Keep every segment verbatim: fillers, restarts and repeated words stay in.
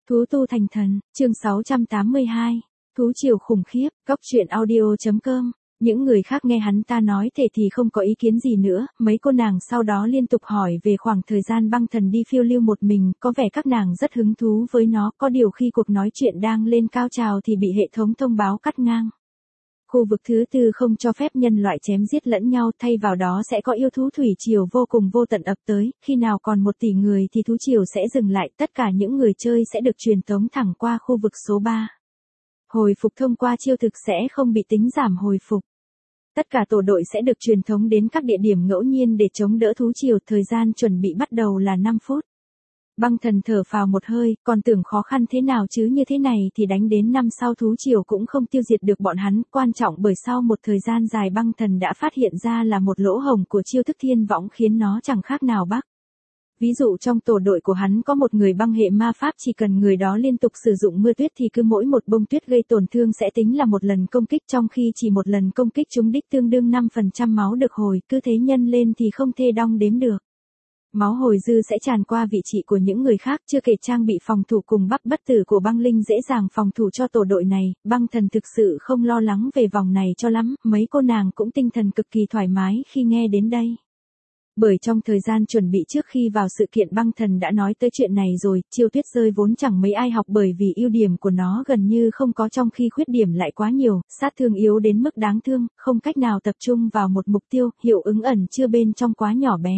Thú tu thành thần, chương sáu trăm tám mươi hai. Thú triều khủng khiếp, góc truyện audio.com. Những người khác nghe hắn ta nói thể thì không có ý kiến gì nữa, mấy cô nàng sau đó liên tục hỏi về khoảng thời gian băng thần đi phiêu lưu một mình, có vẻ các nàng rất hứng thú với nó, có điều khi cuộc nói chuyện đang lên cao trào thì bị hệ thống thông báo cắt ngang. Khu vực thứ tư không cho phép nhân loại chém giết lẫn nhau, thay vào đó sẽ có yêu thú thủy triều vô cùng vô tận ập tới, khi nào còn một tỷ người thì thú triều sẽ dừng lại, tất cả những người chơi sẽ được truyền tống thẳng qua khu vực số ba. Hồi phục thông qua chiêu thực sẽ không bị tính giảm hồi phục. Tất cả tổ đội sẽ được truyền thống đến các địa điểm ngẫu nhiên để chống đỡ thú triều, thời gian chuẩn bị bắt đầu là năm phút. Băng thần thở phào một hơi, còn tưởng khó khăn thế nào chứ như thế này thì đánh đến năm sau thú triều cũng không tiêu diệt được bọn hắn, quan trọng bởi sau một thời gian dài băng thần đã phát hiện ra là một lỗ hổng của chiêu thức thiên võng khiến nó chẳng khác nào bắc. Ví dụ trong tổ đội của hắn có một người băng hệ ma pháp, chỉ cần người đó liên tục sử dụng mưa tuyết thì cứ mỗi một bông tuyết gây tổn thương sẽ tính là một lần công kích, trong khi chỉ một lần công kích trúng đích tương đương năm phần trăm máu được hồi, cứ thế nhân lên thì không thể đong đếm được. Máu hồi dư sẽ tràn qua vị trí của những người khác, chưa kể trang bị phòng thủ cùng bắp bất tử của băng linh dễ dàng phòng thủ cho tổ đội này, băng thần thực sự không lo lắng về vòng này cho lắm, mấy cô nàng cũng tinh thần cực kỳ thoải mái khi nghe đến đây. Bởi trong thời gian chuẩn bị trước khi vào sự kiện băng thần đã nói tới chuyện này rồi, chiêu tuyết rơi vốn chẳng mấy ai học bởi vì ưu điểm của nó gần như không có trong khi khuyết điểm lại quá nhiều, sát thương yếu đến mức đáng thương, không cách nào tập trung vào một mục tiêu, hiệu ứng ẩn chưa bên trong quá nhỏ bé.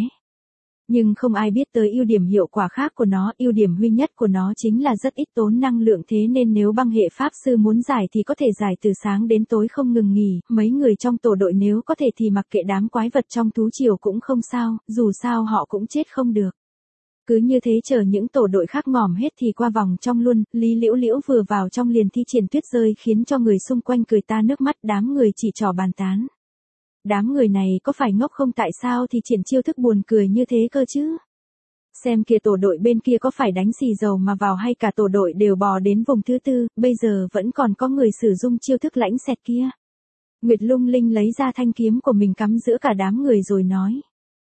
Nhưng không ai biết tới ưu điểm hiệu quả khác của nó, ưu điểm duy nhất của nó chính là rất ít tốn năng lượng, thế nên nếu băng hệ pháp sư muốn giải thì có thể giải từ sáng đến tối không ngừng nghỉ, mấy người trong tổ đội nếu có thể thì mặc kệ đám quái vật trong thú triều cũng không sao, dù sao họ cũng chết không được. Cứ như thế chờ những tổ đội khác ngỏm hết thì qua vòng trong luôn, Lý Liễu Liễu vừa vào trong liền thi triển tuyết rơi khiến cho người xung quanh cười ta nước mắt, đám người chỉ trò bàn tán. Đám người này có phải ngốc không, tại sao thì triển chiêu thức buồn cười như thế cơ chứ? Xem kìa, tổ đội bên kia có phải đánh xì dầu mà vào hay cả tổ đội đều bò đến vùng thứ tư, bây giờ vẫn còn có người sử dụng chiêu thức lãnh xẹt kia. Nguyệt Lung Linh lấy ra thanh kiếm của mình cắm giữa cả đám người rồi nói.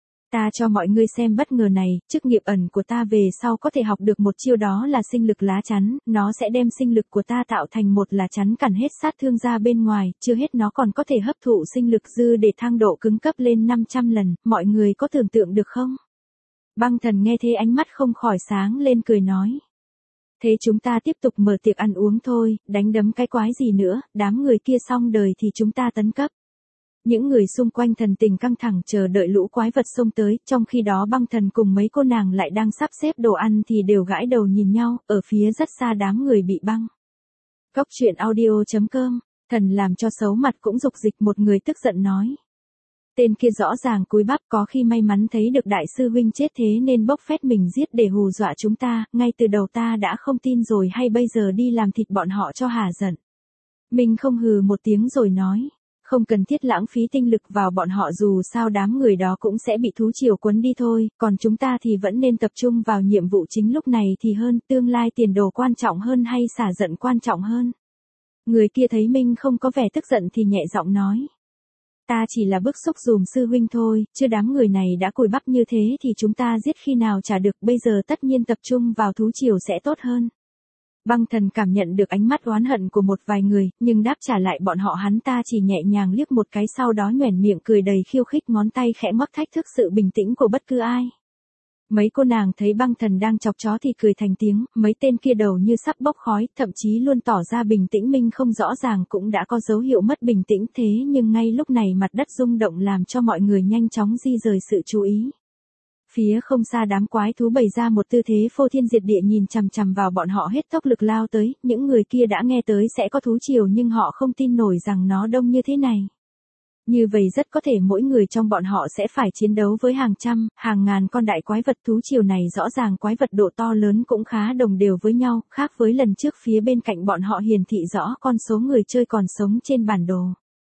Ta cho mọi người xem bất ngờ này, chức nghiệp ẩn của ta về sau có thể học được một chiêu, đó là sinh lực lá chắn, nó sẽ đem sinh lực của ta tạo thành một lá chắn cản hết sát thương ra bên ngoài, chưa hết nó còn có thể hấp thụ sinh lực dư để thăng độ cứng cấp lên năm trăm lần, mọi người có tưởng tượng được không? Băng thần nghe thế ánh mắt không khỏi sáng lên cười nói. Thế chúng ta tiếp tục mở tiệc ăn uống thôi, đánh đấm cái quái gì nữa, đám người kia xong đời thì chúng ta tấn cấp. Những người xung quanh thần tình căng thẳng chờ đợi lũ quái vật xông tới, trong khi đó băng thần cùng mấy cô nàng lại đang sắp xếp đồ ăn thì đều gãi đầu nhìn nhau, ở phía rất xa đám người bị băng. Góc truyện audio.com, thần làm cho xấu mặt cũng dục dịch, một người tức giận nói. Tên kia rõ ràng cúi bắp, có khi may mắn thấy được đại sư huynh chết thế nên bốc phét mình giết để hù dọa chúng ta, ngay từ đầu ta đã không tin rồi, hay bây giờ đi làm thịt bọn họ cho hả giận. Mình không hừ một tiếng rồi nói. Không cần thiết lãng phí tinh lực vào bọn họ, dù sao đám người đó cũng sẽ bị thú triều cuốn đi thôi, còn chúng ta thì vẫn nên tập trung vào nhiệm vụ chính lúc này thì hơn, tương lai tiền đồ quan trọng hơn hay xả giận quan trọng hơn. Người kia thấy mình không có vẻ tức giận thì nhẹ giọng nói. Ta chỉ là bức xúc dùm sư huynh thôi, chứ đám người này đã cùi bắp như thế thì chúng ta giết khi nào trả được, bây giờ tất nhiên tập trung vào thú triều sẽ tốt hơn. Băng thần cảm nhận được ánh mắt oán hận của một vài người, nhưng đáp trả lại bọn họ hắn ta chỉ nhẹ nhàng liếc một cái, sau đó nhoẻn miệng cười đầy khiêu khích, ngón tay khẽ ngoắc thách thức sự bình tĩnh của bất cứ ai. Mấy cô nàng thấy băng thần đang chọc chó thì cười thành tiếng, mấy tên kia đầu như sắp bốc khói, thậm chí luôn tỏ ra bình tĩnh, mình không rõ ràng cũng đã có dấu hiệu mất bình tĩnh, thế nhưng ngay lúc này mặt đất rung động làm cho mọi người nhanh chóng di rời sự chú ý. Phía không xa đám quái thú bày ra một tư thế phô thiên diệt địa nhìn chằm chằm vào bọn họ hết tốc lực lao tới, những người kia đã nghe tới sẽ có thú triều nhưng họ không tin nổi rằng nó đông như thế này. Như vậy rất có thể mỗi người trong bọn họ sẽ phải chiến đấu với hàng trăm, hàng ngàn con đại quái vật, thú triều này rõ ràng quái vật độ to lớn cũng khá đồng đều với nhau, khác với lần trước phía bên cạnh bọn họ hiển thị rõ con số người chơi còn sống trên bản đồ.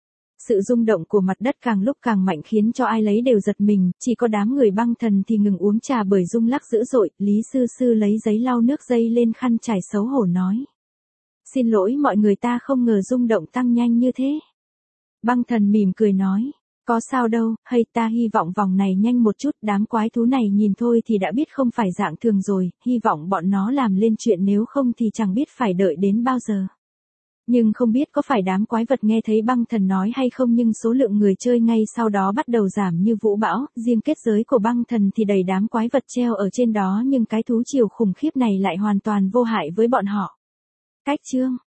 Sự rung động của mặt đất càng lúc càng mạnh khiến cho ai lấy đều giật mình, chỉ có đám người băng thần thì ngừng uống trà bởi rung lắc dữ dội. Lý sư sư lấy giấy lau nước dây lên khăn trải xấu hổ nói. Xin lỗi mọi người, ta không ngờ rung động tăng nhanh như thế. Băng thần mỉm cười nói. Có sao đâu, hay ta hy vọng vòng này nhanh một chút, đám quái thú này nhìn thôi thì đã biết không phải dạng thường rồi, hy vọng bọn nó làm lên chuyện nếu không thì chẳng biết phải đợi đến bao giờ. Nhưng không biết có phải đám quái vật nghe thấy băng thần nói hay không nhưng số lượng người chơi ngay sau đó bắt đầu giảm như vũ bão, riêng kết giới của băng thần thì đầy đám quái vật treo ở trên đó nhưng cái thú triều khủng khiếp này lại hoàn toàn vô hại với bọn họ. Cách chương